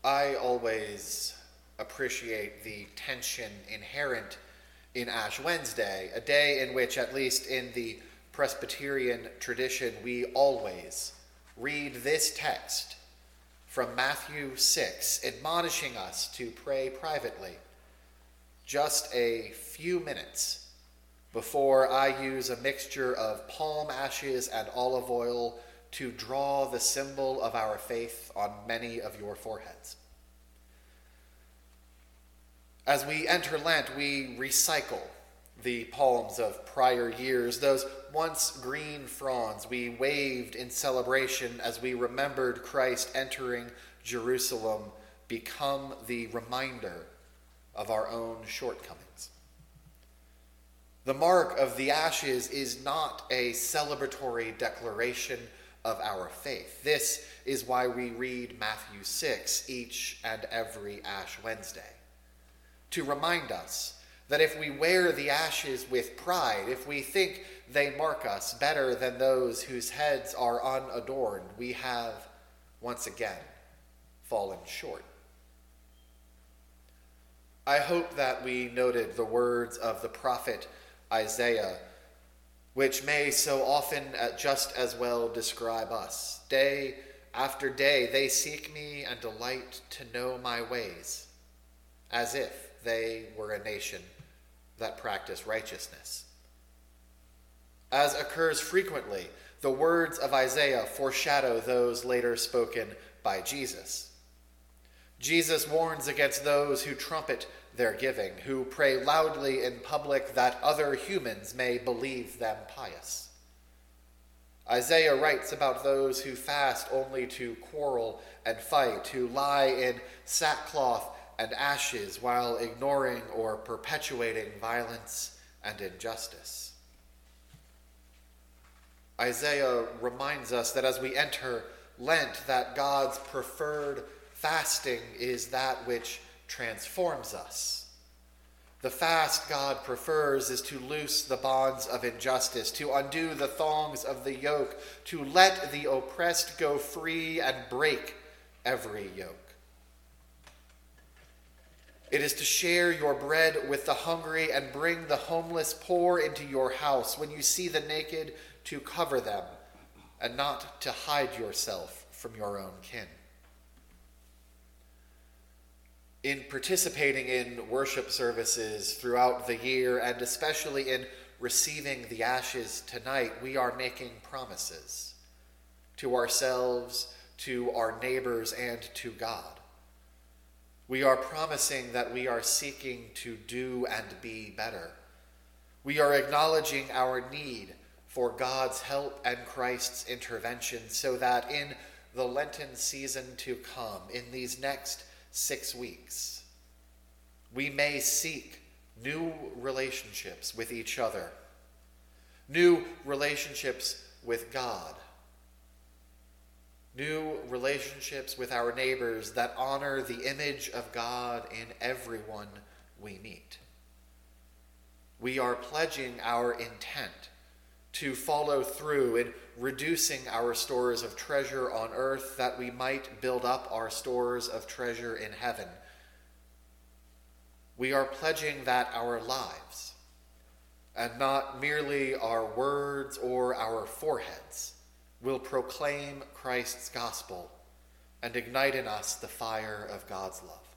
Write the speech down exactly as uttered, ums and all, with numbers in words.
I always appreciate the tension inherent in Ash Wednesday, a day in which, at least in the Presbyterian tradition, we always read this text from Matthew six, admonishing us to pray privately, just a few minutes before I use a mixture of palm ashes and olive oil to draw the symbol of our faith on many of your foreheads. As we enter Lent, we recycle the palms of prior years, those once green fronds we waved in celebration as we remembered Christ entering Jerusalem, become the reminder of our own shortcomings. The mark of the ashes is not a celebratory declaration of our faith. This is why we read Matthew six each and every Ash Wednesday, to remind us that if we wear the ashes with pride, if we think they mark us better than those whose heads are unadorned, we have once again fallen short. I hope that we noted the words of the prophet Isaiah, which may so often just as well describe us. Day after day they seek me and delight to know my ways, as if they were a nation that practice righteousness. As occurs frequently, the words of Isaiah foreshadow those later spoken by Jesus. Jesus warns against those who trumpet their giving, who pray loudly in public that other humans may believe them pious. Isaiah writes about those who fast only to quarrel and fight, who lie in sackcloth and ashes while ignoring or perpetuating violence and injustice. Isaiah reminds us that as we enter Lent, that God's preferred fasting is that which transforms us. The fast God prefers is to loose the bonds of injustice, to undo the thongs of the yoke, to let the oppressed go free and break every yoke. It is to share your bread with the hungry and bring the homeless poor into your house. When you see the naked, to cover them, and not to hide yourself from your own kin. In participating in worship services throughout the year, and especially in receiving the ashes tonight, we are making promises to ourselves, to our neighbors, and to God. We are promising that we are seeking to do and be better. We are acknowledging our need for God's help and Christ's intervention so that in the Lenten season to come, in these next six weeks, we may seek new relationships with each other, new relationships with God, new relationships with our neighbors that honor the image of God in everyone we meet. We are pledging our intent to follow through in reducing our stores of treasure on earth that we might build up our stores of treasure in heaven. We are pledging that our lives, and not merely our words or our foreheads, will proclaim Christ's gospel and ignite in us the fire of God's love.